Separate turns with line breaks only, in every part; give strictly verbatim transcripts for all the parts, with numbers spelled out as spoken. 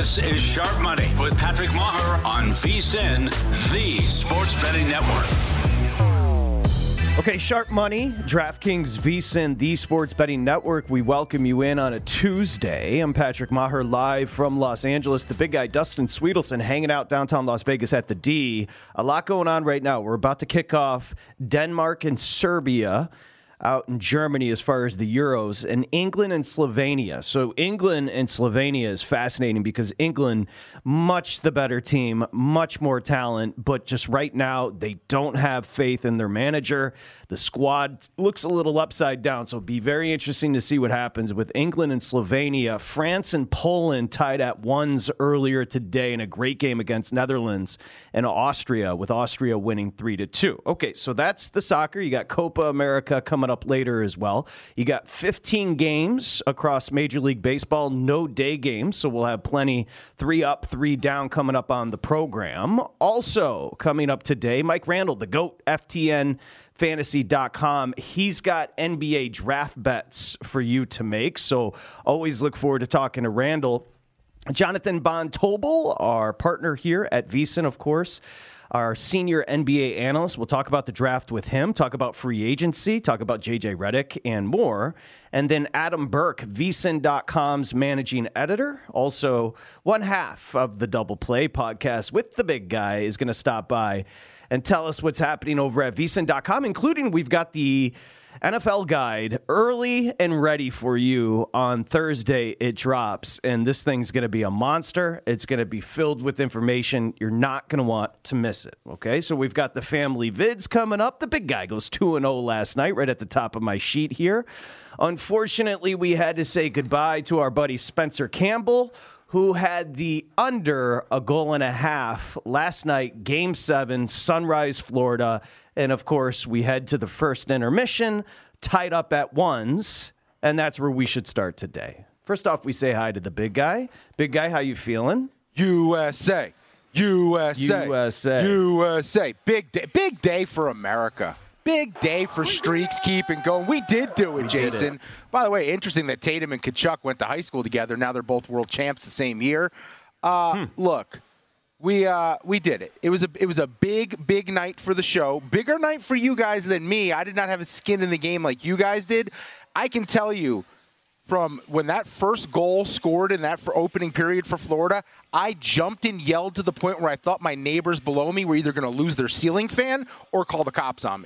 This is Sharp Money with Patrick Maher on VSiN, the sports betting network.
Okay, Sharp Money, DraftKings, VSiN, the sports betting network. We welcome you in on a Tuesday. I'm Patrick Maher, live from Los Angeles. The big guy, Dustin Sweetelson, hanging out downtown Las Vegas at the D. A lot going on right now. We're about to kick off Denmark and Serbia out in Germany as far as the Euros, and England and Slovenia. So England and Slovenia is fascinating because England, much the better team, much more talent, but just right now they don't have faith in their manager. The squad looks a little upside down, so it'll be very interesting to see what happens with England and Slovenia. France and Poland tied at ones earlier today in a great game against Netherlands, and Austria, with Austria winning three to two. Okay, so that's the soccer. You got Copa America coming up later as well. You got fifteen games across Major League Baseball, no day games, so we'll have plenty three up, three down coming up on the program. Also coming up today, Mike Randall, the GOAT, F T N fantasy dot com. He's got N B A draft bets for you to make, so always look forward to talking to Randall. Jonathan Von-Tobel, our partner here at VSiN, of course, our senior N B A analyst. We'll talk about the draft with him, talk about free agency, talk about J J Redick, and more. And then Adam Burke, V S I N dot com's managing editor, also one half of the Double Play podcast with the big guy, is going to stop by and tell us what's happening over at V S I N dot com, including we've got the N F L guide early and ready for you on Thursday. It drops, and this thing's going to be a monster. It's going to be filled with information. You're not going to want to miss it, okay? So we've got the family vids coming up. The big guy goes two and oh last night, right at the top of my sheet here. Unfortunately, we had to say goodbye to our buddy Spencer Campbell, who had the under a goal and a half last night, Game seven, Sunrise, Florida. And, of course, we head to the first intermission, tied up at ones, and that's where we should start today. First off, we say hi to the big guy. Big guy, how you feeling?
U S A. U S A.
U S A.
U S A. Big day, big day for America. Big day for streaks keeping going. We did do it,
we
Jason.
It.
By the way, interesting that Tatum and Kachuk went to high school together. Now they're both world champs the same year. Uh, hmm. Look, we uh, we did it. It was a it was a big big night for the show. Bigger night for you guys than me. I did not have a skin in the game like you guys did. I can tell you, from when that first goal scored in that for opening period for Florida, I jumped and yelled to the point where I thought my neighbors below me were either going to lose their ceiling fan or call the cops on me.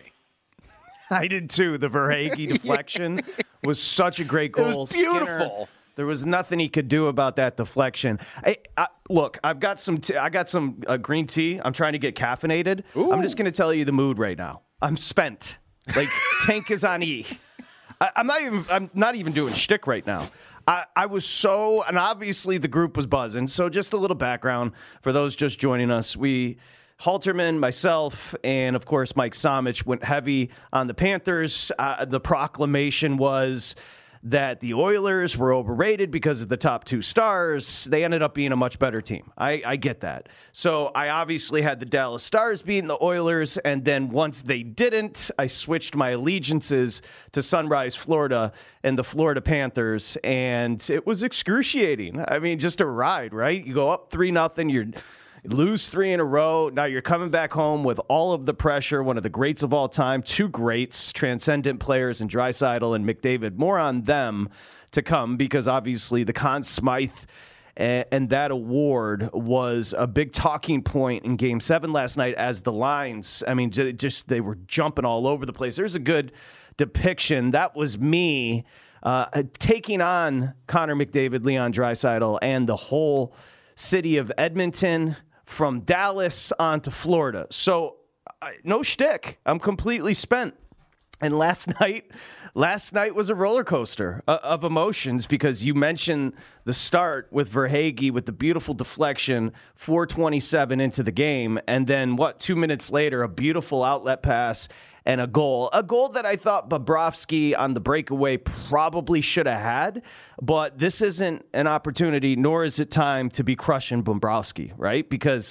I did too. The Verhaeghe deflection was such a great goal.
It was beautiful.
Skinner, there was nothing he could do about that deflection. I, I, look, I've got some. T- I got some uh, green tea. I'm trying to get caffeinated. Ooh. I'm just going to tell you the mood right now. I'm spent. Like tank is on E. I, I'm not even. I'm not even doing shtick right now. I, I was so, and obviously the group was buzzing. So just a little background for those just joining us. We. Halterman, myself, and, of course, Mike Somich went heavy on the Panthers. Uh, the proclamation was that the Oilers were overrated because of the top two stars. They ended up being a much better team. I, I get that. So I obviously had the Dallas Stars beating the Oilers, and then once they didn't, I switched my allegiances to Sunrise, Florida, and the Florida Panthers, and it was excruciating. I mean, just a ride, right? You go up three nothing, you're... lose three in a row. Now you're coming back home with all of the pressure. One of the greats of all time, two greats, transcendent players in Draisaitl and McDavid. More on them to come because obviously the Conn Smythe and, and that award was a big talking point in Game Seven last night. As the lines, I mean, just they were jumping all over the place. There's a good depiction. That was me uh, taking on Connor McDavid, Leon Draisaitl, and the whole city of Edmonton. From Dallas on to Florida. So, uh, no shtick. I'm completely spent. And last night, last night was a roller coaster uh, of emotions because you mentioned the start with Verhaeghe with the beautiful deflection, four twenty-seven into the game. And then, what, two minutes later, a beautiful outlet pass and a goal. A goal that I thought Bobrovsky on the breakaway probably should have had, but this isn't an opportunity, nor is it time to be crushing Bobrovsky, right? Because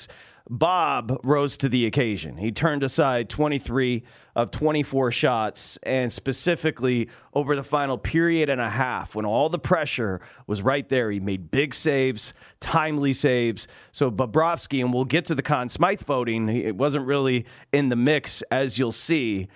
Bob rose to the occasion. He turned aside twenty-three of twenty-four shots, and specifically over the final period and a half, when all the pressure was right there, he made big saves, timely saves. So Bobrovsky, and we'll get to the Conn Smythe voting, it wasn't really in the mix, as you'll see.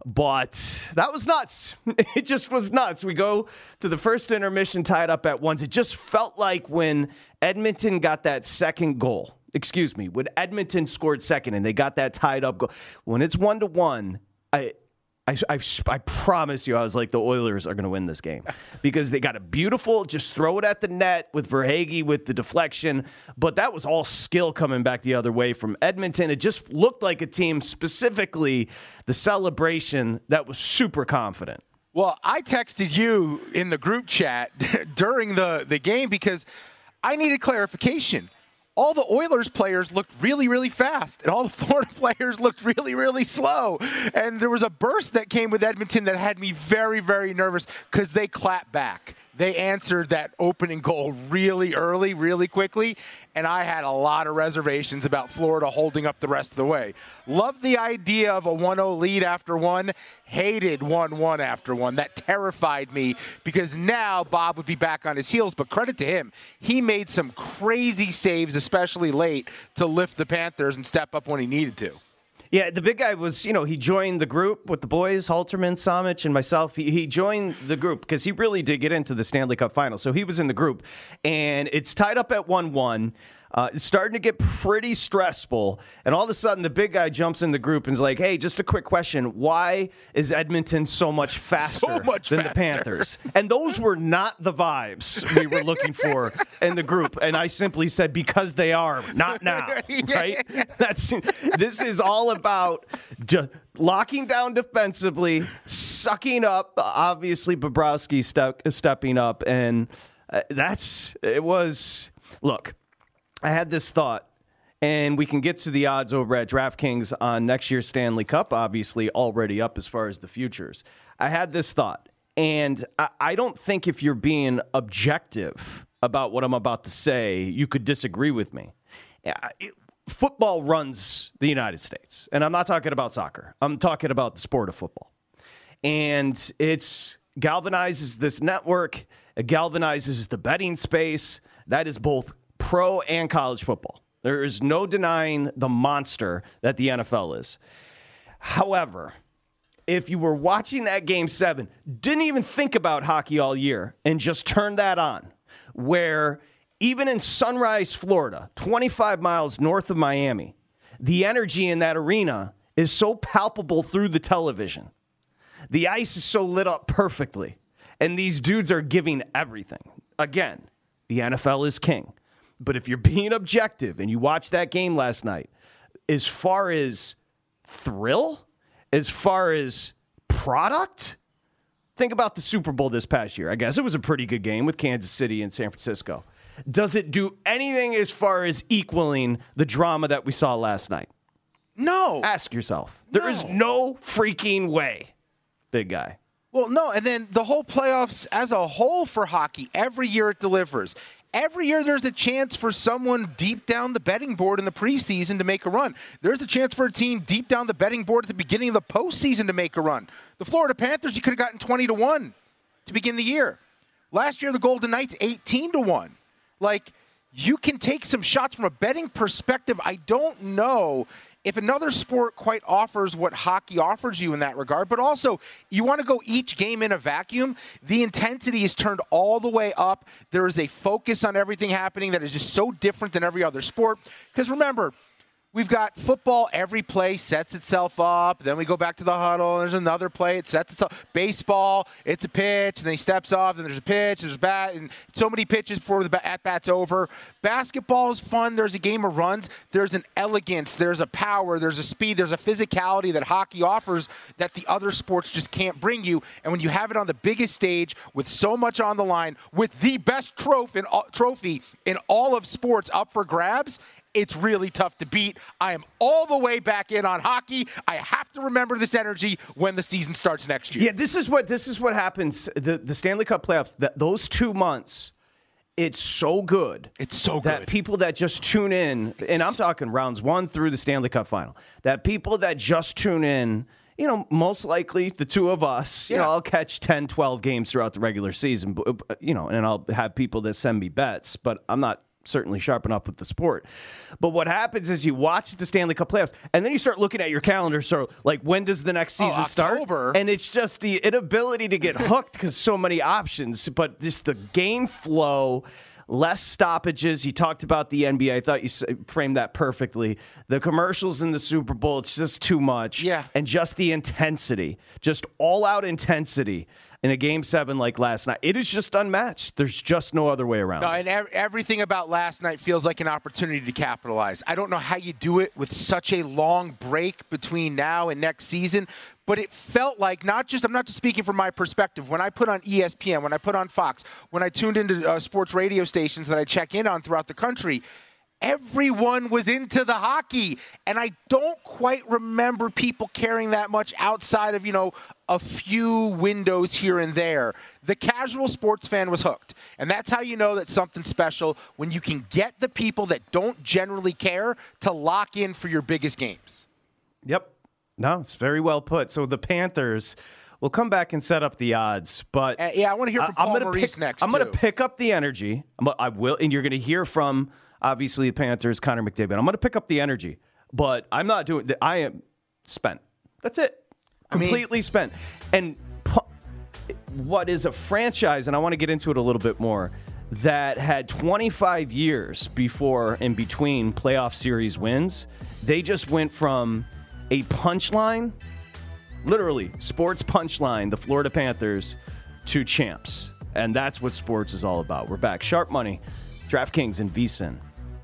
But that was nuts. It just was nuts. We go to the first intermission tied up at once. It just felt like when Edmonton got that second goal, excuse me, when Edmonton scored second and they got that tied up goal. When it's one to one, I, I, I, I promise you, I was like, the Oilers are going to win this game because they got a beautiful, just throw it at the net with Verhaeghe with the deflection. But that was all skill coming back the other way from Edmonton. It just looked like a team, specifically the celebration, that was super confident.
Well, I texted you in the group chat during the, the game because I needed clarification. All the Oilers players looked really, really fast, and all the Florida players looked really, really slow. And there was a burst that came with Edmonton that had me very, very nervous because they clapped back. They answered that opening goal really early, really quickly, and I had a lot of reservations about Florida holding up the rest of the way. Loved the idea of a one oh lead after one. Hated one one after one. That terrified me because now Bob would be back on his heels, but credit to him. He made some crazy saves, especially late, to lift the Panthers and step up when he needed to.
Yeah, the big guy was, you know, he joined the group with the boys, Halterman, Samich, and myself. He, he joined the group because he really did get into the Stanley Cup Final. So he was in the group, and it's tied up at one one. Uh, it's starting to get pretty stressful, and all of a sudden the big guy jumps in the group and is like, hey, just a quick question. Why is Edmonton so much faster
so much
than
faster.
the Panthers? And those were not the vibes we were looking for in the group. And I simply said, because they are, not now, right? That's This is all about just locking down defensively, sucking up, obviously Bobrovsky step, stepping up, and uh, that's, it was, look, I had this thought, and we can get to the odds over at DraftKings on next year's Stanley Cup, obviously already up as far as the futures. I had this thought, and I, I don't think if you're being objective about what I'm about to say, you could disagree with me. It, football runs the United States, and I'm not talking about soccer. I'm talking about the sport of football. And it's galvanizes this network. It galvanizes the betting space. That is both pro and college football. There is no denying the monster that the N F L is. However, if you were watching that game seven, didn't even think about hockey all year, and just turned that on, where even in Sunrise, Florida, twenty-five miles north of Miami, the energy in that arena is so palpable through the television. The ice is so lit up perfectly, and these dudes are giving everything. Again, the N F L is king. But if you're being objective and you watched that game last night, as far as thrill, as far as product, think about the Super Bowl this past year. I guess it was a pretty good game with Kansas City and San Francisco. Does it do anything as far as equaling the drama that we saw last night?
No.
Ask yourself. There
no.
is no freaking way, big guy.
Well, no, and then the whole playoffs as a whole for hockey, every year it delivers. Every year there's a chance for someone deep down the betting board in the preseason to make a run. There's a chance for a team deep down the betting board at the beginning of the postseason to make a run. The Florida Panthers, you could have gotten twenty to one to begin the year. Last year, the Golden Knights, eighteen to one. Like, you can take some shots from a betting perspective. I don't know if another sport quite offers what hockey offers you in that regard, but also you want to go each game in a vacuum. The intensity is turned all the way up. There is a focus on everything happening that is just so different than every other sport. Because remember, we've got football, every play sets itself up. Then we go back to the huddle, and there's another play, it sets itself. Baseball, it's a pitch, and then he steps off, and there's a pitch, there's a bat, and so many pitches before the at-bat's over. Basketball is fun. There's a game of runs. There's an elegance. There's a power. There's a speed. There's a physicality that hockey offers that the other sports just can't bring you. And when you have it on the biggest stage with so much on the line, with the best trophy in all, trophy in all of sports up for grabs, it's really tough to beat. I am all the way back in on hockey. I have to remember this energy when the season starts next year.
Yeah, this is what this is what happens. The the Stanley Cup playoffs, that those two months, it's so good.
It's so
that
good.
people that just tune in, and I'm talking rounds one through the Stanley Cup final, that people that just tune in, you know, most likely the two of us, you
Yeah.
know, I'll catch ten, twelve games throughout the regular season, but, you know, and I'll have people that send me bets, but I'm not certainly sharp enough with the sport. But what happens is you watch the Stanley Cup playoffs, and then you start looking at your calendar. So, like, when does the next season
oh,
start? And it's just the inability to get hooked because so many options, but just the game flow, less stoppages. You talked about the N B A. I thought you framed that perfectly. The commercials in the Super Bowl, it's just too much.
Yeah.
And just the intensity, just all-out intensity in a game seven like last night. It is just unmatched. There's just no other way around
No,
it.
and ev- everything about last night feels like an opportunity to capitalize. I don't know how you do it with such a long break between now and next season, but it felt like not just, I'm not just speaking from my perspective, when I put on E S P N, when I put on Fox, when I tuned into uh, sports radio stations that I check in on throughout the country, everyone was into the hockey, and I don't quite remember people caring that much outside of, you know, a few windows here and there. The casual sports fan was hooked, and that's how you know that something's special, when you can get the people that don't generally care to lock in for your biggest games.
Yep. No, it's very well put. So the Panthers will come back and set up the odds, but
Uh, yeah, I want to hear from
I-
Paul
I'm gonna
Maurice
pick,
next,
I'm going
too.
to pick up the energy. I'm, I will, and you're going to hear from obviously the Panthers, Connor McDavid. I'm going to pick up the energy, but I'm not doing. I am spent. That's it.
I mean-
Completely spent. And pu- what is a franchise? And I want to get into it a little bit more. That had twenty-five years before and between playoff series wins. They just went from a punchline, literally sports punchline, the Florida Panthers, to champs. And that's what sports is all about. We're back. Sharp Money, DraftKings, and V S I N.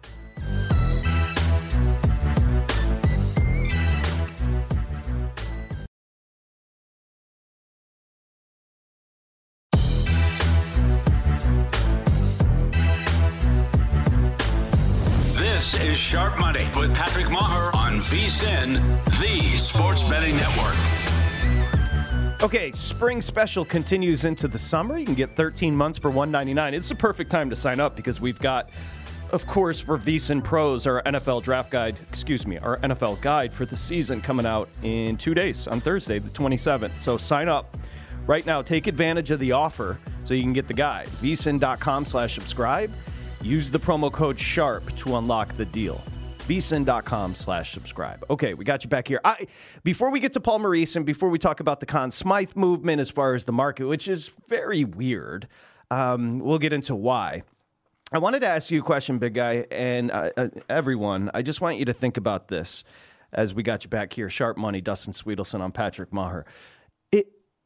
This is Sharp Money with Patrick Maher on V S I N, the Sports Betting Network.
Okay, spring special continues into the summer. You can get thirteen months for one hundred ninety-nine dollars. It's the perfect time to sign up because we've got, of course, for V S I N Pros, our N F L draft guide, excuse me, our N F L guide for the season coming out in two days on Thursday, the twenty-seventh. So sign up right now. Take advantage of the offer so you can get the guide. V S I N dot com slash subscribe. Use the promo code SHARP to unlock the deal. V S I N dot com slash subscribe. Okay, we got you back here. I, before we get to Paul Maurice and before we talk about the Conn Smythe movement as far as the market, which is very weird, um, we'll get into why. I wanted to ask you a question, big guy, and uh, uh, everyone. I just want you to think about this as we got you back here. Sharp Money, Dustin Sweetelson on Patrick Maher. It,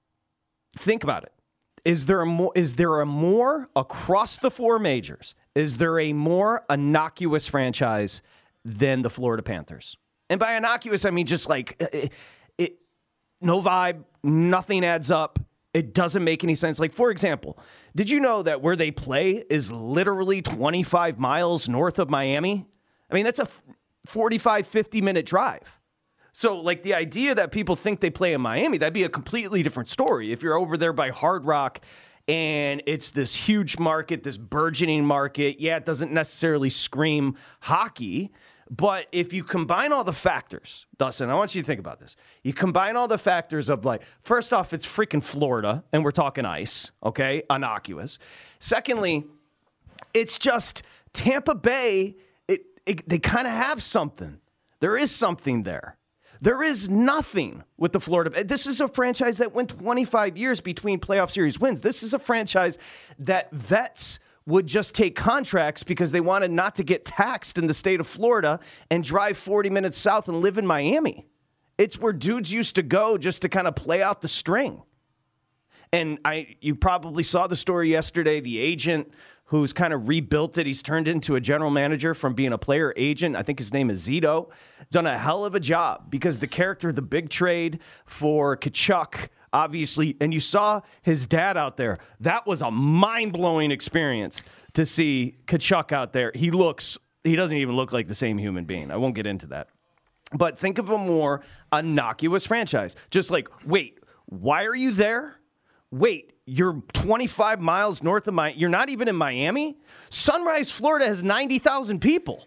think about it. Is there a more? Is there a more across the four majors? Is there a more innocuous franchise than the Florida Panthers? And by innocuous, I mean just like it, it, no vibe, nothing adds up. It doesn't make any sense. Like, for example, did you know that where they play is literally twenty-five miles north of Miami? I mean, that's a forty-five, fifty minute drive. So, like, the idea that people think they play in Miami, that'd be a completely different story. If you're over there by Hard Rock and it's this huge market, this burgeoning market, yeah, it doesn't necessarily scream hockey. But if you combine all the factors, Dustin, I want you to think about this. You combine all the factors of, like, first off, it's freaking Florida, and we're talking ice, okay? Innocuous. Secondly, it's just Tampa Bay, it, it, they kind of have something. There is something there. There is nothing with the Florida. This is a franchise that went twenty-five years between playoff series wins. This is a franchise that vets would just take contracts because they wanted not to get taxed in the state of Florida and drive forty minutes south and live in Miami. It's where dudes used to go just to kind of play out the string. And I, you probably saw the story yesterday, the agent who's kind of rebuilt it. He's turned into a general manager from being a player agent. I think his name is Zito. Done a hell of a job because the character, the big trade for Tkachuk, obviously, and you saw his dad out there. That was a mind-blowing experience to see Tkachuk out there. He looks, he doesn't even look like the same human being. I won't get into that. But think of a more innocuous franchise. Just like, wait, why are you there? Wait, you're twenty-five miles north of my. You're not even in Miami. Sunrise, Florida has ninety thousand people.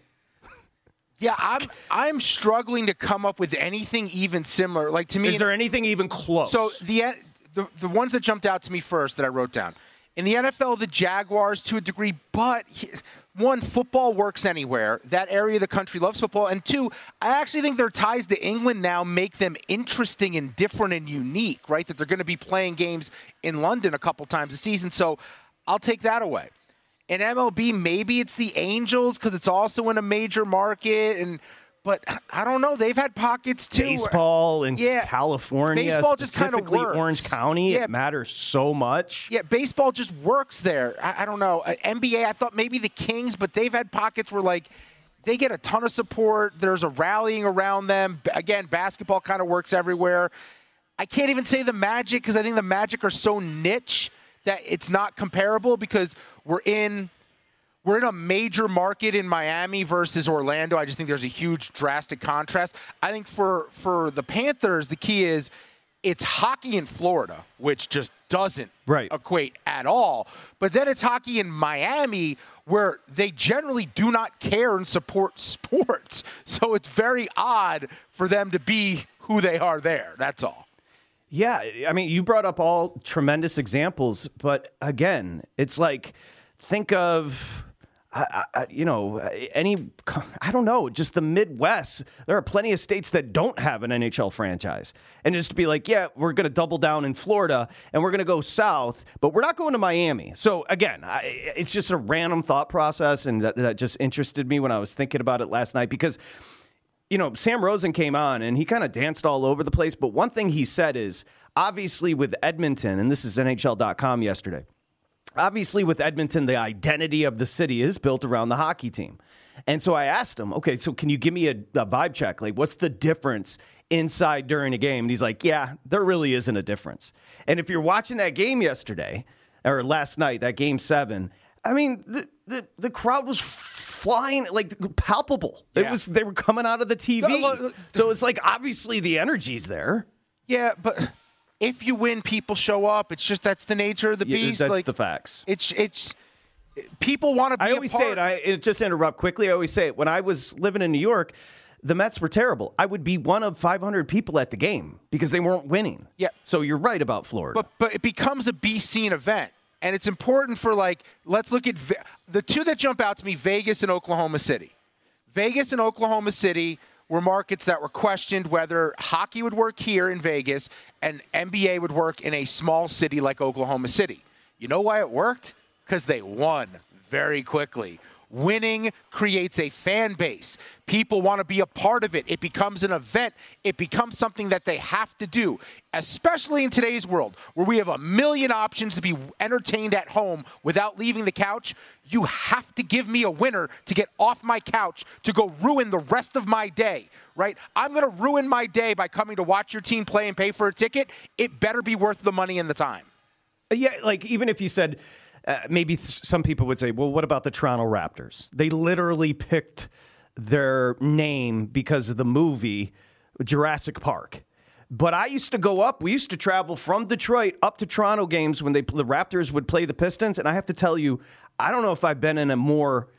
Yeah, I'm I'm struggling to come up with anything even similar. Like to me,
is there anything even close?
So the the the ones that jumped out to me first that I wrote down in the N F L, the Jaguars to a degree, but one, football works anywhere. That area of the country loves football, and two, I actually think their ties to England now make them interesting and different and unique. Right, that they're going to be playing games in London a couple times a season. So I'll take that away. In M L B, maybe it's the Angels because it's also in a major market, and but I don't know. They've had pockets too.
Baseball in
yeah,
California,
baseball just kind of
specifically
works.
Orange County,
yeah.
It matters so much.
Yeah, baseball just works there. I, I don't know. Uh, N B A, I thought maybe the Kings, but they've had pockets where like they get a ton of support. There's a rallying around them. Again, basketball kind of works everywhere. I can't even say the Magic because I think the Magic are so niche that it's not comparable because we're in we're in a major market in Miami versus Orlando. I just think there's a huge drastic contrast. I think for for the Panthers, the key is it's hockey in Florida, which just doesn't
right.
equate at all. But then it's hockey in Miami where they generally do not care and support sports. So it's very odd for them to be who they are there. That's all.
Yeah, I mean, you brought up all tremendous examples, but again, it's like, think of, I, I, you know, any, I don't know, just the Midwest. There are plenty of states that don't have an N H L franchise. And just to be like, yeah, we're going to double down in Florida and we're going to go south, but we're not going to Miami. So again, I, it's just a random thought process, and that, that just interested me when I was thinking about it last night because, you know, Sam Rosen came on and he kind of danced all over the place. But one thing he said is, obviously with Edmonton, and this is N H L dot com yesterday, obviously with Edmonton, the identity of the city is built around the hockey team. And so I asked him, okay, so can you give me a, a vibe check? Like, what's the difference inside during a game? And he's like, yeah, there really isn't a difference. And if you're watching that game yesterday, or last night, that game seven, I mean, the the, the crowd was flying, like palpable. Yeah. It was they were coming out of the T V. No, look, so it's like obviously the energy's there.
Yeah, but if you win, people show up. It's just that's the nature of the beast.
Yeah, that's
like,
the facts.
It's it's people want to be.
I always
a part.
say it. I it just interrupt quickly. I always say it. When I was living in New York, the Mets were terrible. I would be one of five hundred people at the game because they weren't winning.
Yeah.
So you're right about Florida.
But but it becomes a B-scene event. And it's important for, like, let's look at Ve- the two that jump out to me, Vegas and Oklahoma City. Vegas and Oklahoma City were markets that were questioned whether hockey would work here in Vegas and N B A would work in a small city like Oklahoma City. You know why it worked? Because they won very quickly. Winning creates a fan base. People want to be a part of it. It becomes an event. It becomes something that they have to do, especially in today's world where we have a million options to be entertained at home without leaving the couch. You have to give me a winner to get off my couch to go ruin the rest of my day, right? I'm going to ruin my day by coming to watch your team play and pay for a ticket. It better be worth the money and the time.
Yeah, like even if you said, Uh, maybe th- some people would say, well, what about the Toronto Raptors? They literally picked their name because of the movie Jurassic Park. But I used to go up. We used to travel from Detroit up to Toronto games when they the Raptors would play the Pistons. And I have to tell you, I don't know if I've been in a more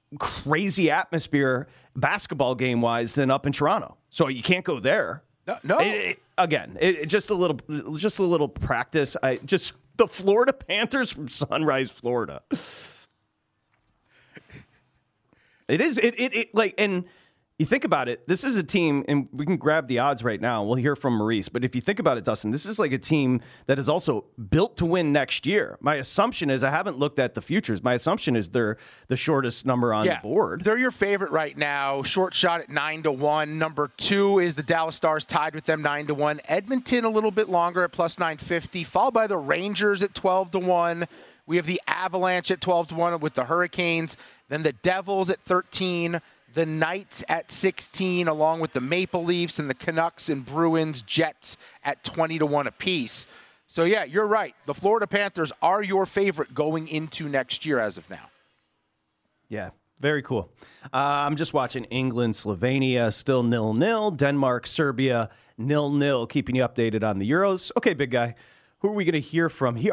crazy atmosphere basketball game-wise than up in Toronto. So you can't go there.
No. no.
It, it, again, it, it just a little, just a little practice. I just... The Florida Panthers from Sunrise, Florida. It is it, it it like, and you think about it, this is a team, and we can grab the odds right now. We'll hear from Maurice, but if you think about it, Dustin, this is like a team that is also built to win next year. My assumption is, I haven't looked at the futures. My assumption is they're the shortest number on
yeah,
the board.
They're your favorite right now. Short shot at nine to one. Number two is the Dallas Stars, tied with them nine to one. Edmonton a little bit longer at plus nine fifty, followed by the Rangers at twelve to one. We have the Avalanche at twelve to one with the Hurricanes. Then the Devils at thirteen. The Knights at sixteen, along with the Maple Leafs and the Canucks and Bruins, Jets at twenty to one apiece. So, yeah, you're right. The Florida Panthers are your favorite going into next year as of now.
Yeah, very cool. Uh, I'm just watching England, Slovenia, still nil nil. Denmark, Serbia, nil nil. Keeping you updated on the Euros. Okay, big guy. Who are we going to hear from here?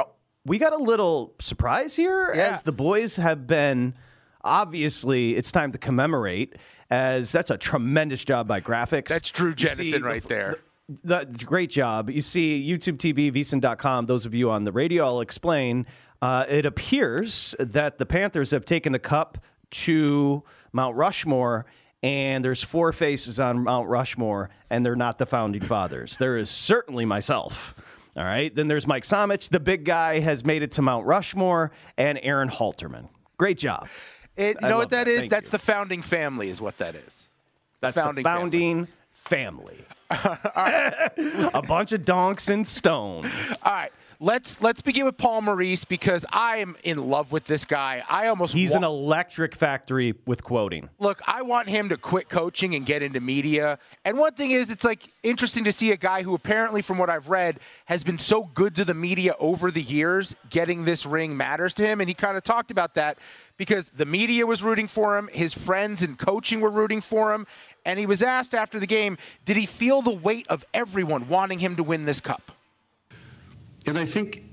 we got a little surprise here
Yeah.
as the boys have been, obviously, it's time to commemorate, as that's a tremendous job by graphics.
That's Drew
You
Jennison
see
right
the,
there.
The, the, great job. You see YouTube T V, V S I N dot com, those of you on the radio, I'll explain. Uh, it appears that the Panthers have taken the cup to Mount Rushmore, and there's four faces on Mount Rushmore, and they're not the founding fathers. There is certainly myself. All right. Then there's Mike Somich. The big guy has made it to Mount Rushmore, and Aaron Halterman. Great job.
It, you
I
know
love
what that
that.
is?
Thank
That's
you.
the founding family is what that is.
That's
founding
the founding family. A bunch of donks in stone.
All right. Let's let's begin with Paul Maurice because I am in love with this guy. I almost
He's
wa-
an electric factory with quoting.
Look, I want him to quit coaching and get into media. And one thing is, it's like interesting to see a guy who apparently, from what I've read, has been so good to the media over the years. Getting this ring matters to him, and he kind of talked about that because the media was rooting for him, his friends and coaching were rooting for him, and he was asked after the game, did he feel the weight of everyone wanting him to win this cup?
And I think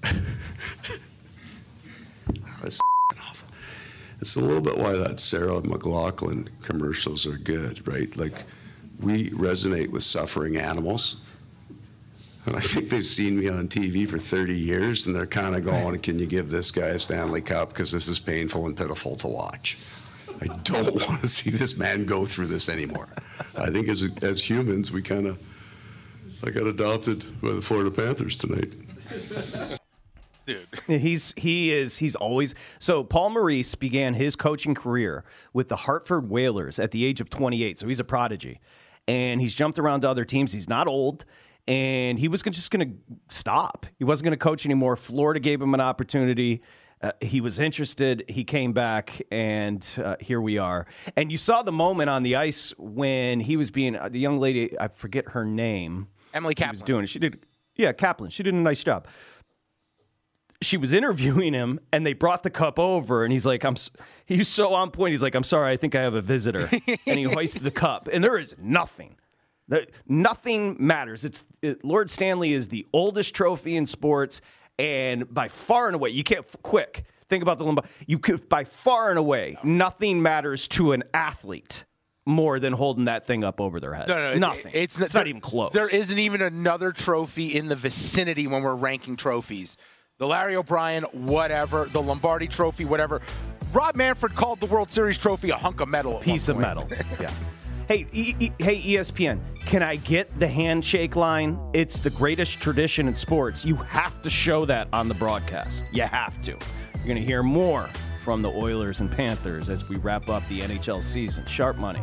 that's awful. It's a little bit why that Sarah McLachlan commercials are good, right? Like, we resonate with suffering animals. And I think they've seen me on T V for thirty years, and they're kind of going, can you give this guy a Stanley Cup? Because this is painful and pitiful to watch. I don't want to see this man go through this anymore. I think as, as humans, we kind of, I got adopted by the Florida Panthers tonight.
Dude.
He's he is he's always so Paul Maurice began his coaching career with the Hartford Whalers at the age of twenty-eight, so he's a prodigy, and he's jumped around to other teams. He's not old, and he was just going to stop. He wasn't going to coach anymore. Florida gave him an opportunity. Uh, he was interested. He came back, and uh, here we are. And you saw the moment on the ice when he was being uh, the young lady. I forget her name.
Emily
She
Kaplan.
was doing it. She did. Yeah, Kaplan. She did a nice job. She was interviewing him, and they brought the cup over, and he's like, "I'm." He's so on point. He's like, "I'm sorry, I think I have a visitor," and he hoisted the cup, and there is nothing. The, nothing matters. It's it, Lord Stanley is the oldest trophy in sports, and by far and away, you can't quick think about the Lombardi. You could by far and away, nothing matters to an athlete more than holding that thing up over their head.
No, no, no
nothing.
It's,
It's,
not,
not even close.
There isn't even another trophy in the vicinity when we're ranking trophies. The Larry O'Brien, whatever. The Lombardi Trophy, whatever. Rob Manfred called the World Series trophy a hunk of metal. at
Piece
one
of
point.
metal. Yeah. Hey, e- e- hey, E S P N, can I get the handshake line? It's the greatest tradition in sports. You have to show that on the broadcast. You have to. You're going to hear more from the Oilers and Panthers as we wrap up the N H L season. Sharp money.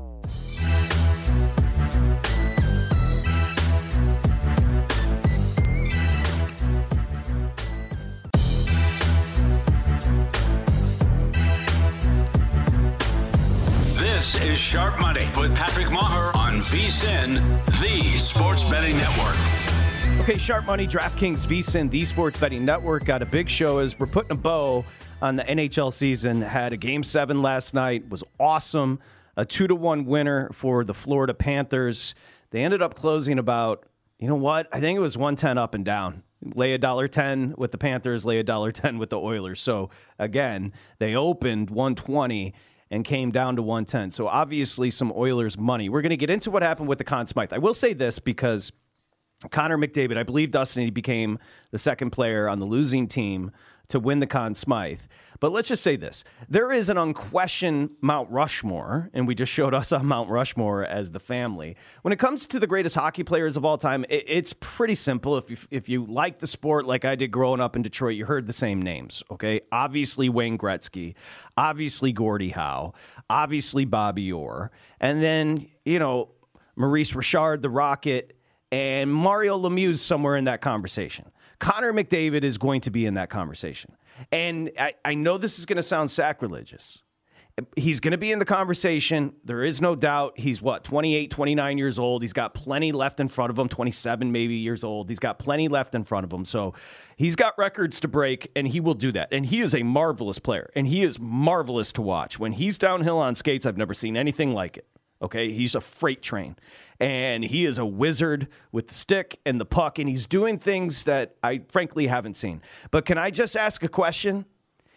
This is Sharp Money with Patrick Maher on V S I N, the Sports Betting Network.
Okay, Sharp Money, DraftKings, V S I N, the Sports Betting Network, got a big show as we're putting a bow on the N H L season. Had a game seven last night, was awesome. A two to one winner for the Florida Panthers. They ended up closing about, you know what? I think it was one ten up and down. Lay a dollar ten with the Panthers, lay a dollar ten with the Oilers. So again, they opened one twenty and came down to one ten. So obviously some Oilers money. We're going to get into what happened with the Conn Smythe. I will say this because Connor McDavid, I believe, Dustin, he became the second player on the losing team to win the Conn Smythe. But let's just say this. There is an unquestioned Mount Rushmore, and we just showed us on Mount Rushmore as the family. When it comes to the greatest hockey players of all time, it, it's pretty simple. If you, if you like the sport like I did growing up in Detroit, you heard the same names, okay? Obviously Wayne Gretzky, obviously Gordie Howe, obviously Bobby Orr, and then, you know, Maurice Richard, the Rocket, and Mario Lemieux somewhere in that conversation. Connor McDavid is going to be in that conversation. And I, I know this is going to sound sacrilegious. He's going to be in the conversation. There is no doubt. He's, what, twenty-eight, twenty-nine years old. He's got plenty left in front of him, twenty-seven maybe years old. He's got plenty left in front of him. So he's got records to break, and he will do that. And he is a marvelous player, and he is marvelous to watch. When he's downhill on skates, I've never seen anything like it. Okay, he's a freight train, and he is a wizard with the stick and the puck, and he's doing things that I frankly haven't seen. But can I just ask a question?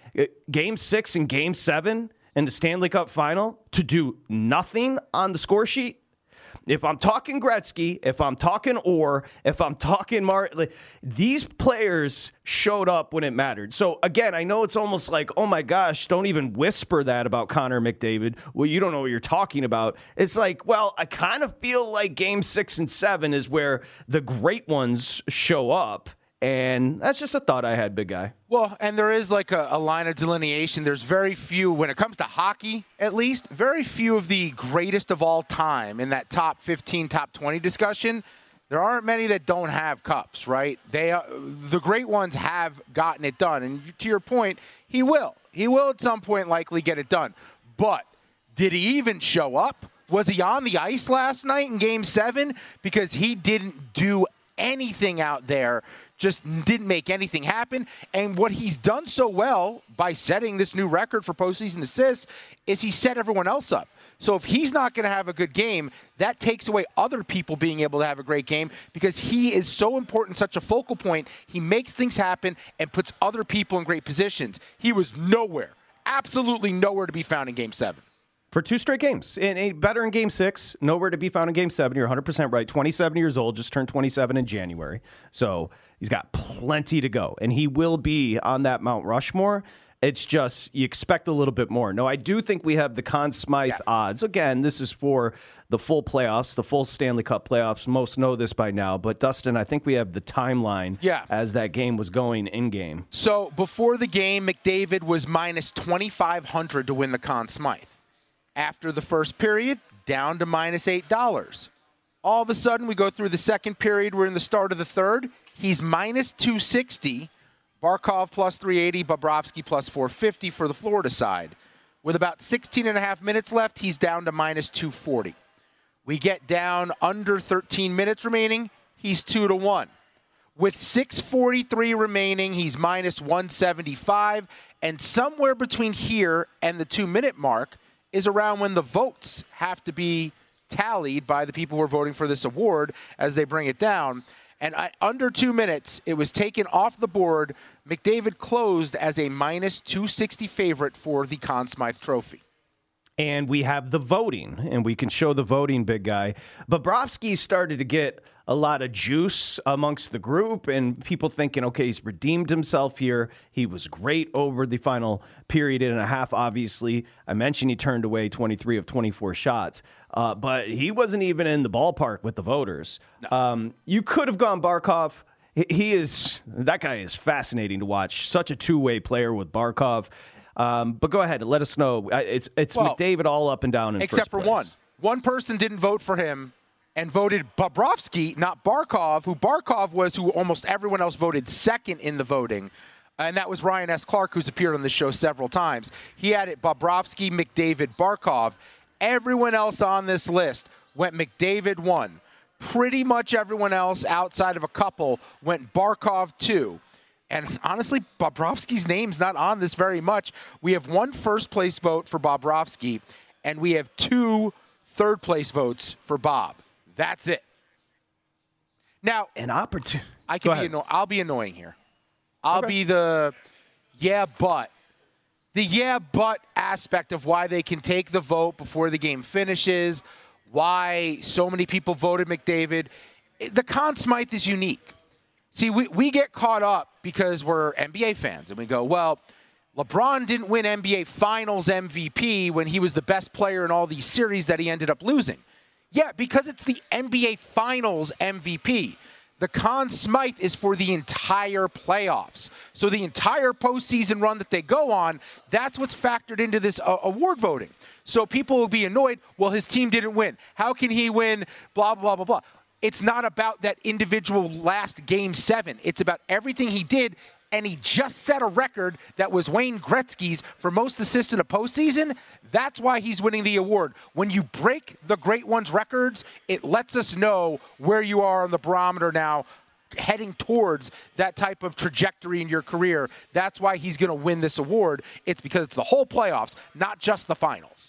Game six and game seven in the Stanley Cup final to do nothing on the score sheet? If I'm talking Gretzky, if I'm talking Orr, if I'm talking Martin, these players showed up when it mattered. So, again, I know it's almost like, oh, my gosh, don't even whisper that about Connor McDavid. Well, you don't know what you're talking about. It's like, well, I kind of feel like game six and seven is where the great ones show up. And that's just a thought I had, big guy.
Well, and there is like a, a line of delineation. There's very few, when it comes to hockey at least, very few of the greatest of all time in that top fifteen, top twenty discussion. There aren't many that don't have cups, right? They are, the great ones have gotten it done. And to your point, he will. He will at some point likely get it done. But did he even show up? Was he on the ice last night in game seven? Because he didn't do anything out there. Just didn't make anything happen. And what he's done so well by setting this new record for postseason assists is he set everyone else up. So if he's not going to have a good game, that takes away other people being able to have a great game because he is so important, such a focal point. He makes things happen and puts other people in great positions. He was nowhere, absolutely nowhere to be found in game seven.
For two straight games. And a better in game six, nowhere to be found in game seven. You're one hundred percent right. twenty-seven years old, just turned twenty-seven in January. So he's got plenty to go. And he will be on that Mount Rushmore. It's just you expect a little bit more. No, I do think we have the Conn Smythe yeah. odds. Again, this is for the full playoffs, the full Stanley Cup playoffs. Most know this by now. But, Dustin, I think we have the timeline
yeah.
as that game was going in-game.
So before the game, McDavid was minus twenty-five hundred to win the Conn Smythe. After the first period, down to minus eight dollars. All of a sudden, we go through the second period. We're in the start of the third. He's minus two sixty. Barkov plus three eighty. Bobrovsky plus four fifty for the Florida side. With about sixteen and a half minutes left, he's down to minus two forty. We get down under thirteen minutes remaining. He's two to one. With six forty-three remaining, he's minus one seventy-five. And somewhere between here and the two-minute mark is around when the votes have to be tallied by the people who are voting for this award as they bring it down. And I, under two minutes, it was taken off the board. McDavid closed as a minus two sixty favorite for the Conn Smythe Trophy.
And we have the voting, and we can show the voting, big guy. Bobrovsky started to get a lot of juice amongst the group, and people thinking, okay, he's redeemed himself here. He was great over the final period and a half, obviously. I mentioned he turned away twenty-three of twenty-four shots, uh, but he wasn't even in the ballpark with the voters. No. Um, you could have gone Barkov. He is, that guy is fascinating to watch. Such a two-way player with Barkov. Um, but go ahead and let us know. It's it's well, McDavid all up and down in
except
first
for
place.
one. One person didn't vote for him and voted Bobrovsky, not Barkov, who Barkov was who almost everyone else voted second in the voting. And that was Ryan S. Clark, who's appeared on the show several times. He had it Bobrovsky, McDavid, Barkov. Everyone else on this list went McDavid one. Pretty much everyone else outside of a couple went Barkov two. And honestly, Bobrovsky's name's not on this very much. We have one first-place vote for Bobrovsky, and we have two third-place votes for Bob. That's it. Now,
an opportunity.
I can be anno- I'll be annoying here. I'll okay. be the yeah, but. The yeah, but aspect of why they can take the vote before the game finishes, why so many people voted McDavid. The Conn Smythe is unique. See, we, we get caught up because we're N B A fans, and we go, well, LeBron didn't win N B A Finals M V P when he was the best player in all these series that he ended up losing. Yeah, because it's the N B A Finals M V P. The Conn Smythe is for the entire playoffs. So the entire postseason run that they go on, that's what's factored into this uh, award voting. So people will be annoyed, well, his team didn't win. How can he win? Blah, blah, blah, blah. It's not about that individual last game seven. It's about everything he did, and he just set a record that was Wayne Gretzky's for most assists in a postseason. That's why he's winning the award. When you break the great ones' records, it lets us know where you are on the barometer now, heading towards that type of trajectory in your career. That's why he's going to win this award. It's because it's the whole playoffs, not just the finals.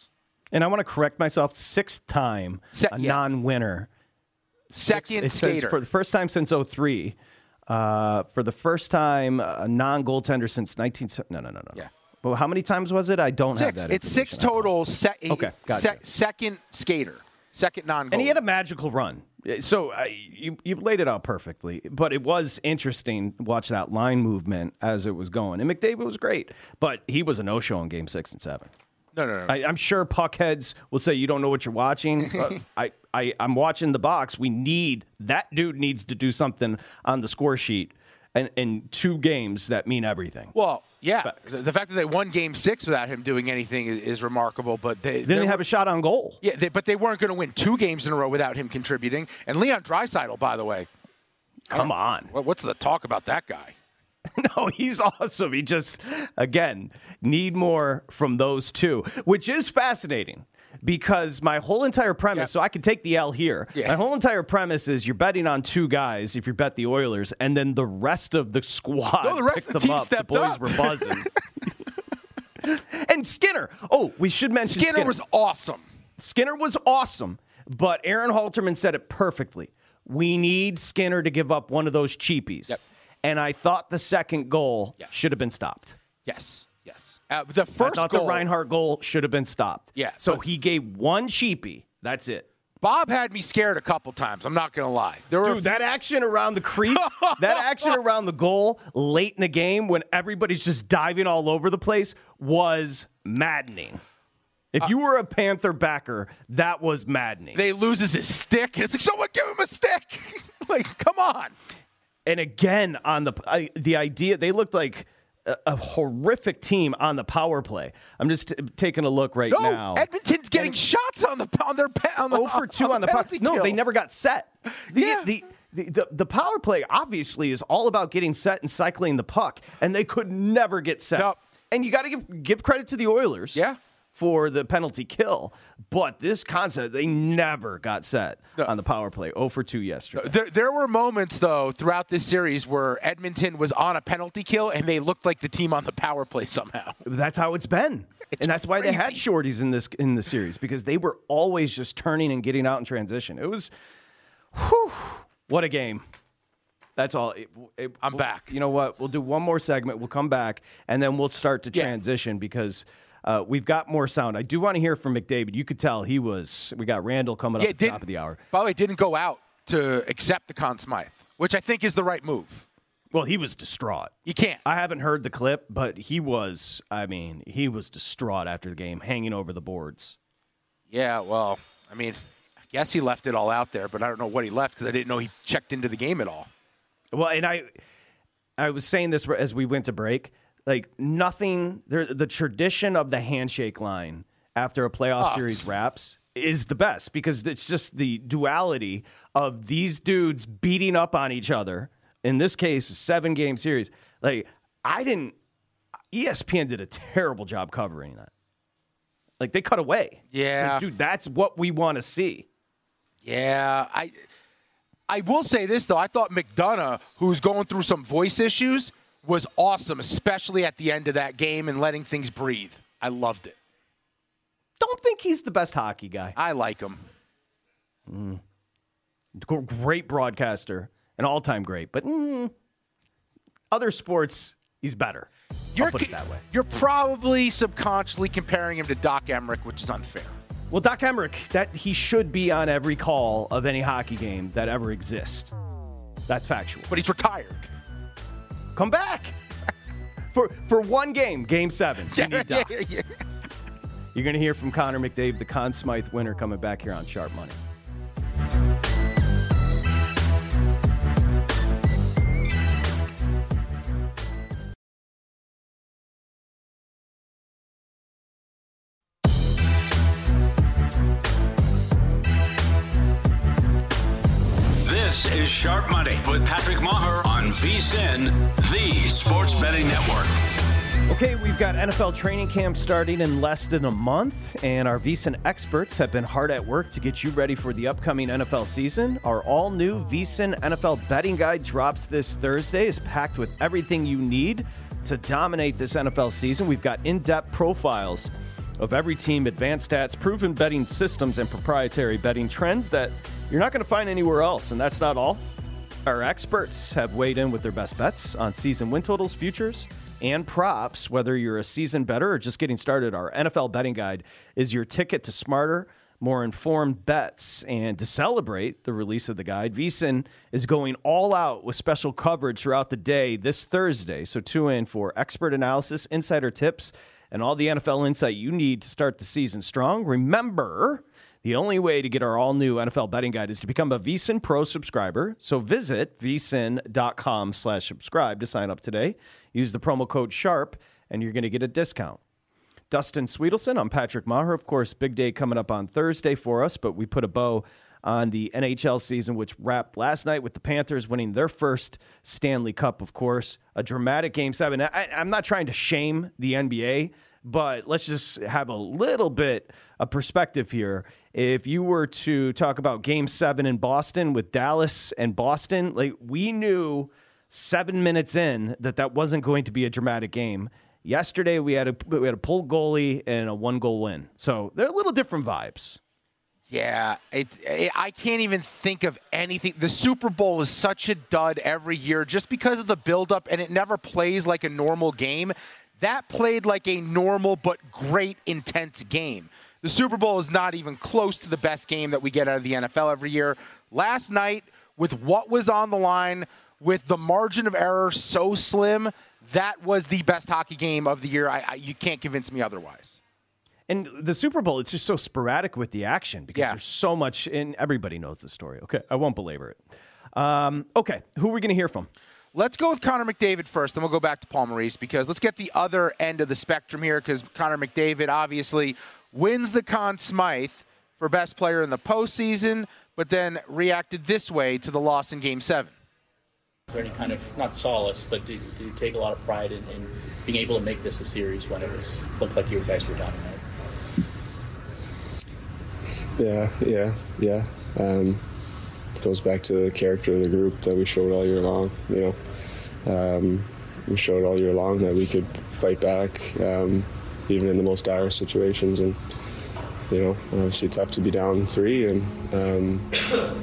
And I want to correct myself, sixth time
Se-
a
yeah.
non-winner.
Second
Six, it says
skater.
for the first time since oh three. Uh, for the first time, a non-goaltender since nineteen... No, no, no, no.
Yeah.
Well, how many times was it? I don't
Six.
have that.
It's six
information.
total. Se-
Okay, gotcha.
se- second skater. Second non-goalie.
And he had a magical run. So uh, you you laid it out perfectly. But it was interesting to watch that line movement as it was going. And McDavid was great. But he was a no-show in game six and seven.
No, no, no.
I, I'm sure puckheads will say you don't know what you're watching. Uh, I, I, I'm watching the box. We need, that dude needs to do something on the score sheet. And in two games that mean everything.
Well, yeah.
Facts.
The, the fact that they won game six without him doing anything is, is remarkable. But they
They didn't
they
have
were-
a shot on goal.
Yeah, they, but they weren't going to win two games in a row without him contributing. And Leon Draisaitl, by the way.
Come on.
What, what's the talk about that guy?
No, he's awesome. He just, again, need more from those two, which is fascinating because my whole entire premise,
Yeah.
so I can take the L here.
Yeah.
My whole entire premise is you're betting on two guys if you bet the Oilers, and then the rest of the squad
No, the rest
picked
of the
them
team
up. The
stepped
boys
up.
were buzzing. And Skinner. Oh, we should mention
Skinner,
Skinner.
was awesome.
Skinner was awesome, but Aaron Halterman said it perfectly. We need Skinner to give up one of those cheapies.
Yep.
And I thought the second goal
Yeah.
should have been stopped.
Yes, yes. Uh, the
I
first
thought
goal,
the Reinhart goal should have been stopped.
Yeah,
So
but-
he gave one cheapie. That's it.
Bob had me scared a couple times. I'm not going to lie. There were a
Dude, that action around the crease, that action around the goal late in the game when everybody's just diving all over the place was maddening. If you were a Panther backer, that was maddening.
They loses his stick, and it's like, someone give him a stick. Like, come on.
And again, on the I, the idea, they looked like a, a horrific team on the power play. I'm just t- taking a look right
No,
now.
Edmonton's getting shots on the on their pe- on the
oh for two on the power.
penalty
No,
kill.
they never got set. The,
Yeah.
the, the, the, the power play obviously is all about getting set and cycling the puck, and they could never get set.
Nope.
And you got to give, give credit to the Oilers.
Yeah.
For the penalty kill, but this concept, they never got set
No.
on the power play. oh for two yesterday.
There, there were moments, though, throughout this series where Edmonton was on a penalty kill and they looked like the team on the power play somehow.
That's how it's been.
It's
and that's why they had
crazy.
shorties in this in the series because they were always just turning and getting out in transition. It was, whew, what a game. That's all. It, it,
I'm back.
You know what? We'll do one more segment. We'll come back, and then we'll start to
Yeah.
transition because uh, we've got more sound. I do want to hear from McDavid. You could tell he was, we got Randall coming
Yeah,
up at the
didn't-
top of the hour.
By the way, didn't go out to accept the Conn Smythe, which I think is the right move.
Well, he was distraught.
You can't.
I haven't heard the clip, but he was, I mean, he was distraught after the game, hanging over the boards.
Yeah, well, I mean, I guess he left it all out there, but I don't know what he left because I didn't know he checked into the game at all.
Well, and I I was saying this as we went to break, like nothing, there, the tradition of the handshake line after a playoff
Oh.
series wraps is the best because it's just the duality of these dudes beating up on each other. In this case, a seven-game series. Like, I didn't, E S P N did a terrible job covering that. Like, they cut away. It's
Yeah.
like, dude, that's what we want to see.
Yeah, I I will say this, though. I thought McDonough, who's going through some voice issues, was awesome, especially at the end of that game and letting things breathe. I loved it.
Don't think he's the best hockey guy.
I like him.
Great broadcaster, an all-time great, but mm, other sports, he's better.
You're,
I'll put it that way.
You're probably subconsciously comparing him to Doc Emmerich, which is unfair.
Well, Doc Emmerich, that he should be on every call of any hockey game that ever exists. That's factual.
But he's retired.
Come back for for one game, Game Seven. You need Doc.
yeah, yeah.
You're going to hear from Connor McDavid, the Conn Smythe winner, coming back here on Sharp Money.
This is Sharp Money with Patrick Maher on VSiN, the Sports Betting Network.
Okay, we've got N F L training camp starting in less than a month, and our VSiN experts have been hard at work to get you ready for the upcoming N F L season. Our all-new VSiN N F L betting guide drops this Thursday. It's packed with everything you need to dominate this N F L season. We've got in-depth profiles of every team, advanced stats, proven betting systems, and proprietary betting trends that you're not going to find anywhere else. And that's not all. Our experts have weighed in with their best bets on season win totals, futures, and props. Whether you're a seasoned bettor or just getting started, our N F L betting guide is your ticket to smarter, more informed bets. And to celebrate the release of the guide, VSiN is going all out with special coverage throughout the day this Thursday. So tune in for expert analysis, insider tips, and all the N F L insight you need to start the season strong. Remember, the only way to get our all-new N F L betting guide is to become a VSiN Pro subscriber. So visit vsin.com slash subscribe to sign up today. Use the promo code SHARP, and you're going to get a discount. Dustin Sweetelson, I'm Patrick Maher. Of course, big day coming up on Thursday for us, but we put a bow on the N H L season, which wrapped last night with the Panthers winning their first Stanley Cup, of course. A dramatic Game seven. I, I'm not trying to shame the N B A, but let's just have a little bit of perspective here. If you were to talk about Game seven in Boston with Dallas and Boston, like we knew seven minutes in that that wasn't going to be a dramatic game. Yesterday, we had a we had a pulled goalie and a one-goal win. So they're a little different vibes.
Yeah, it, it, I can't even think of anything. The Super Bowl is such a dud every year just because of the buildup, and it never plays like a normal game. That played like a normal but great, intense game. The Super Bowl is not even close to the best game that we get out of the N F L every year. Last night, with what was on the line, with the margin of error so slim, that was the best hockey game of the year. I, I, you can't convince me otherwise.
And the Super Bowl, it's just so sporadic with the action because
yeah.
there's so much, and everybody knows the story. Okay, I won't belabor it. Um, okay, who are we going to hear from?
Let's go with Connor McDavid first, then we'll go back to Paul Maurice because let's get the other end of the spectrum here because Connor McDavid obviously wins the Conn Smythe for best player in the postseason, but then reacted this way to the loss in Game seven.
Is there any kind of, not solace, but do, do you take a lot of pride in, in being able to make this a series when it was looked like you guys were dominating?
Yeah, yeah, yeah. Um, it goes back to the character of the group that we showed all year long. You know, um, we showed all year long that we could fight back, um, even in the most dire situations. And you know, obviously tough to be down three, and um,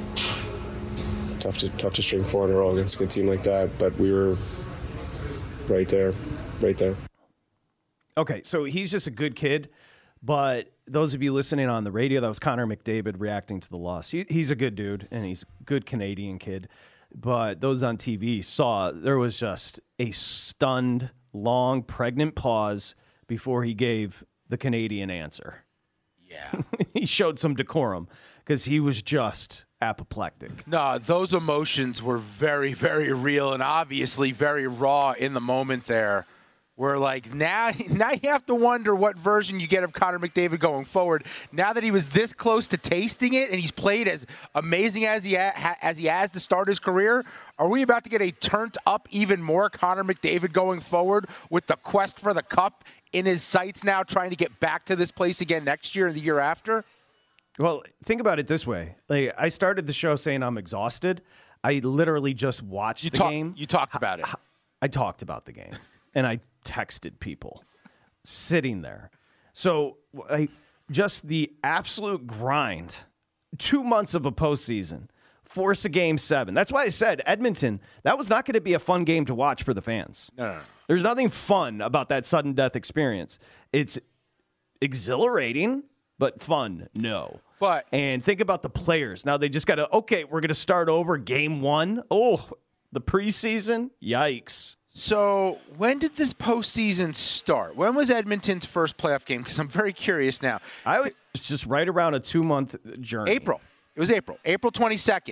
tough to tough to string four in a row against a good team like that. But we were right there, right there.
Okay, so he's just a good kid. But those of you listening on the radio, that was Connor McDavid reacting to the loss. He, he's a good dude, and he's a good Canadian kid. But those on T V saw there was just a stunned, long, pregnant pause before he gave the Canadian answer.
Yeah.
He showed some decorum because he was just apoplectic.
No, those emotions were very, very real and obviously very raw in the moment there. We're like, now, now you have to wonder what version you get of Connor McDavid going forward. Now that he was this close to tasting it and he's played as amazing as he ha- as he has to start his career, are we about to get a turned up even more Connor McDavid going forward with the quest for the cup in his sights now, trying to get back to this place again next year and the year after?
Well, think about it this way. Like, I started the show saying I'm exhausted. I literally just watched
you
the
talk,
game.
You talked about it.
I talked about the game. And I texted people sitting there. So I, just the absolute grind, two months of a postseason, force a game seven. That's why I said Edmonton, that was not going to be a fun game to watch for the fans.
No, no, no.
There's nothing fun about that sudden death experience. It's exhilarating, but fun, no.
But
and think about the players. Now they just got to, okay, we're going to start over game one. Oh, the preseason, yikes.
So when did this postseason start? When was Edmonton's first playoff game? Because I'm very curious now.
I was just right around a two-month journey.
April. It was April. April twenty-second.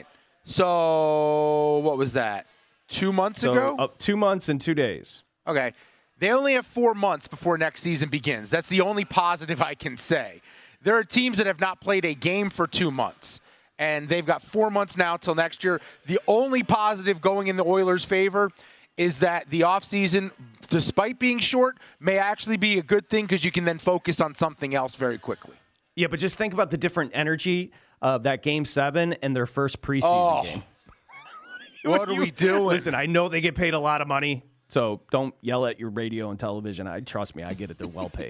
So what was that? Two months
so,
ago?
Uh, two months and two days.
Okay. They only have four months before next season begins. That's the only positive I can say. There are teams that have not played a game for two months. And they've got four months now till next year. The only positive going in the Oilers' favor is that the offseason, despite being short, may actually be a good thing because you can then focus on something else very quickly.
Yeah, but just think about the different energy of that Game seven and their first preseason
oh.
game.
What are we doing?
Listen, I know they get paid a lot of money, so don't yell at your radio and television. I Trust me, I get it. They're well paid.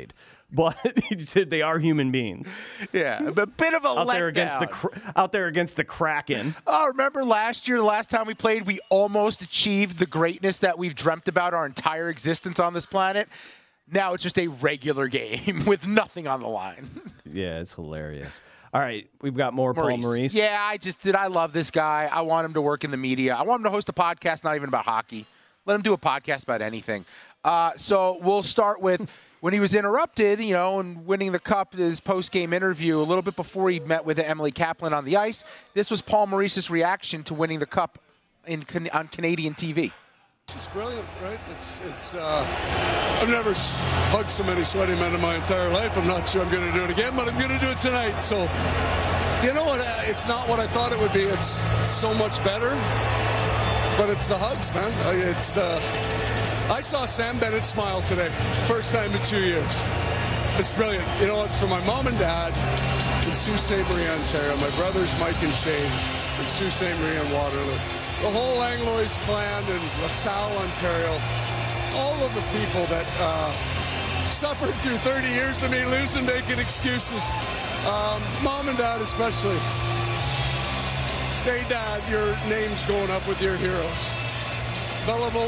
but they are human beings.
Yeah, a bit of a
out
letdown.
there against the out there against the Kraken.
Oh, remember last year, the last time we played, we almost achieved the greatness that we've dreamt about our entire existence on this planet. Now it's just a regular game with nothing on the line.
Yeah, it's hilarious. All right, we've got more
Maurice.
Paul Maurice.
Yeah, I just did. I love this guy. I want him to work in the media. I want him to host a podcast, not even about hockey. Let him do a podcast about anything. Uh, so we'll start with when he was interrupted, you know, and winning the cup, his post-game interview, a little bit before he met with Emily Kaplan on the ice. This was Paul Maurice's reaction to winning the cup in on Canadian T V.
It's brilliant, right? It's it's. Uh, I've never hugged so many sweaty men in my entire life. I'm not sure I'm going to do it again, but I'm going to do it tonight. So, you know what? It's not what I thought it would be. It's so much better. But it's the hugs, man. It's the. I saw Sam Bennett smile today, first time in two years. It's brilliant. You know, it's for my mom and dad in Sault Ste. Marie, Ontario. My brothers Mike and Shane in Sault Ste. Marie and Waterloo. The whole Langlois clan in LaSalle, Ontario. All of the people that uh, suffered through thirty years of me losing, making excuses. Um, mom and dad especially. Hey, Dad, your name's going up with your heroes. Belleville,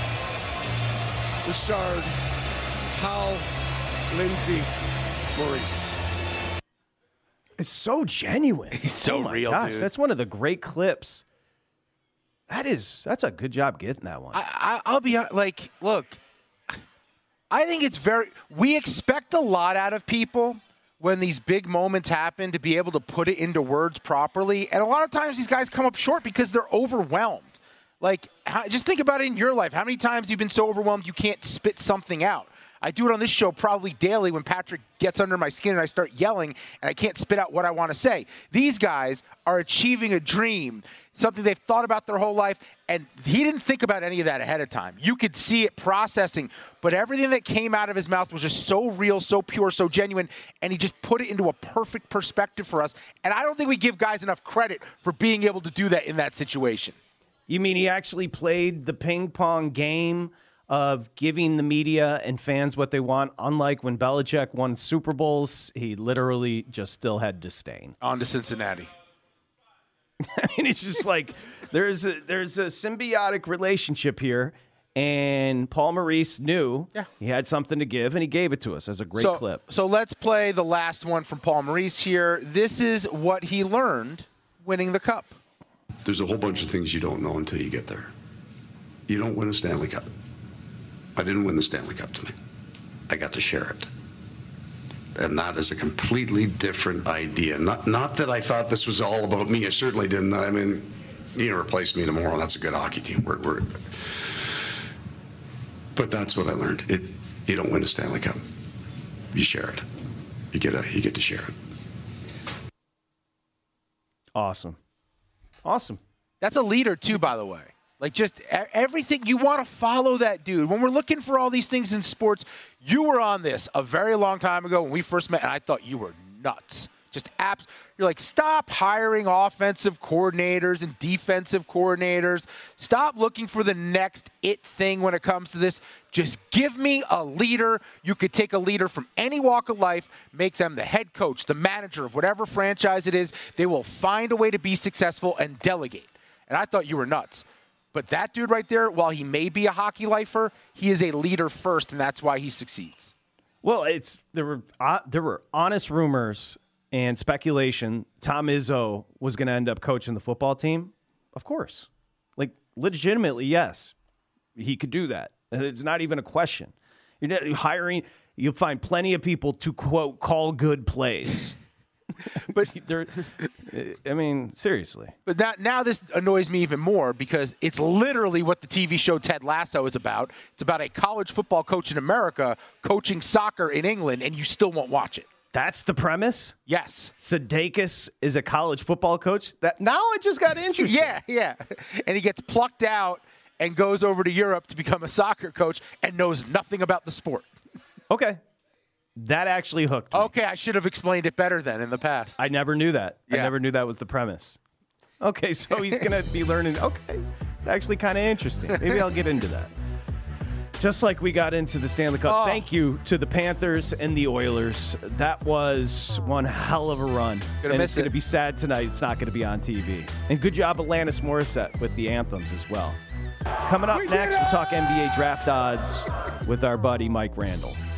Richard, Powell, Lindsay, Maurice.
It's so genuine.
He's so
oh my
real,
gosh,
dude.
That's one of the great clips. That is, that's a good job getting that one.
I, I, I'll be like, look, I think it's very, we expect a lot out of people when these big moments happen to be able to put it into words properly. And a lot of times these guys come up short because they're overwhelmed. Like, how, just think about it in your life. How many times you've been so overwhelmed you can't spit something out? I do it on this show probably daily when Patrick gets under my skin and I start yelling and I can't spit out what I want to say. These guys are achieving a dream, something they've thought about their whole life, and he didn't think about any of that ahead of time. You could see it processing, but everything that came out of his mouth was just so real, so pure, so genuine, and he just put it into a perfect perspective for us. And I don't think we give guys enough credit for being able to do that in that situation.
You mean he actually played the ping pong game of giving the media and fans what they want, unlike when Belichick won Super Bowls, he literally just still had disdain.
On to Cincinnati.
I mean, it's just like there's a, there's a symbiotic relationship here, and Paul Maurice knew
yeah.
he had something to give, and he gave it to us as a great
so,
clip.
So let's play the last one from Paul Maurice here. This is what he learned winning the cup.
There's a whole bunch of things you don't know until you get there. You don't win a Stanley Cup. I didn't win the Stanley Cup tonight. I got to share it. And that is a completely different idea. Not not that I thought this was all about me. I certainly didn't. I mean, you can replace me tomorrow. That's a good hockey team. We're, we're, but that's what I learned. It you don't win a Stanley Cup. You share it. You get a you get to share it.
Awesome. Awesome.
That's a leader too, by the way. Like, just everything, you want to follow that dude. When we're looking for all these things in sports, you were on this a very long time ago when we first met, and I thought you were nuts. Just apps. You're like, stop hiring offensive coordinators and defensive coordinators. Stop looking for the next it thing when it comes to this. Just give me a leader. You could take a leader from any walk of life, make them the head coach, the manager of whatever franchise it is. They will find a way to be successful and delegate. And I thought you were nuts. But that dude right there, while he may be a hockey lifer, he is a leader first, and that's why he succeeds.
Well, it's there were uh, there were honest rumors and speculation Tom Izzo was going to end up coaching the football team. Of course. Like, legitimately, yes. He could do that. It's not even a question. You're hiring, you'll find plenty of people to, quote, call good plays. But they're, I mean, seriously.
But that, now this annoys me even more because it's literally what the T V show Ted Lasso is about. It's about a college football coach in America coaching soccer in England, and you still won't watch it.
That's the premise?
Yes.
Sudeikis is a college football coach? That now it just got interesting.
Yeah, yeah. And he gets plucked out and goes over to Europe to become a soccer coach and knows nothing about the sport.
Okay. That actually hooked me.
Okay, I should have explained it better then in the past.
I never knew that.
Yeah.
I never knew that was the premise. Okay, so he's going to be learning. Okay, it's actually kind of interesting. Maybe I'll get into that. Just like we got into the Stanley Cup.
Oh.
Thank you to the Panthers and the Oilers. That was one hell of a run.
Gonna
and
miss
it's going to
it.
be sad tonight. It's not going to be on T V. And good job, Alanis Morissette, with the anthems as well. Coming up next, we'll talk N B A draft odds with our buddy Mike Randall.